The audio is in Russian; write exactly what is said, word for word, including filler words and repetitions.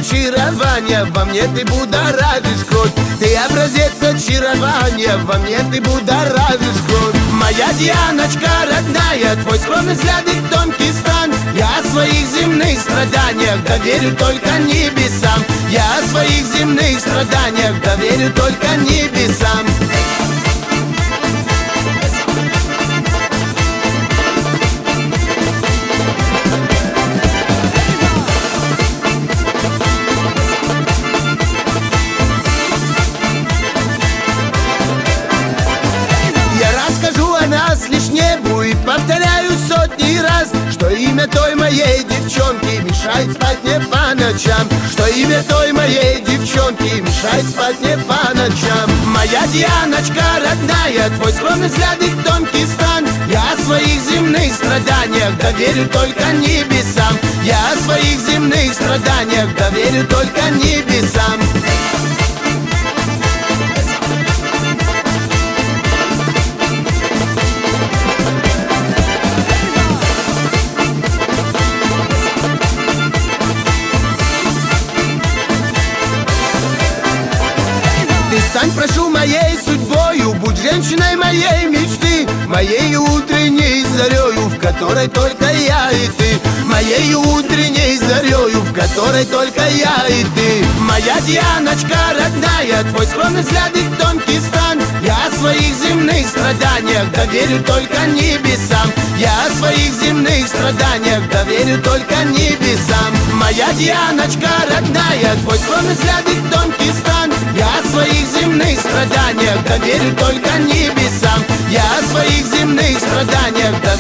очарования, во мне ты будоражишь кровь. Ты образец очарования, во мне ты будоражишь кровь. Моя Дианочка родная, твой скромный взгляд и тонкий стан. Я о своих земных страданиях доверю только небесам. Я о своих земных страданиях доверю только небесам. Лишь небу и повторяю сотни раз, что имя той моей девчонки мешает спать мне по ночам. Что имя той моей девчонки мешает спать мне по ночам. Моя Дианочка родная, твой скромный взгляд и тонкий стан. Я о своих земных страданиях доверю только небесам. Я о своих земных страданиях доверю только небесам. Ты стань, прошу, моей судьбою, будь женщиной моей мечты, моей утренней зарею, в которой только я и ты. Моей утренней зарею, в которой только я и ты. Моя Дианочка родная, твой скромный взгляд и тонкий стан. Я о своих земных страданиях доверю только небесам. Я о своих земных страданиях доверю только небесам. Моя Дианочка родная, твой скромный взгляд и тонкий стан. Я о своих земных страданиях доверю только небесам. Я о своих земных страданиях доверю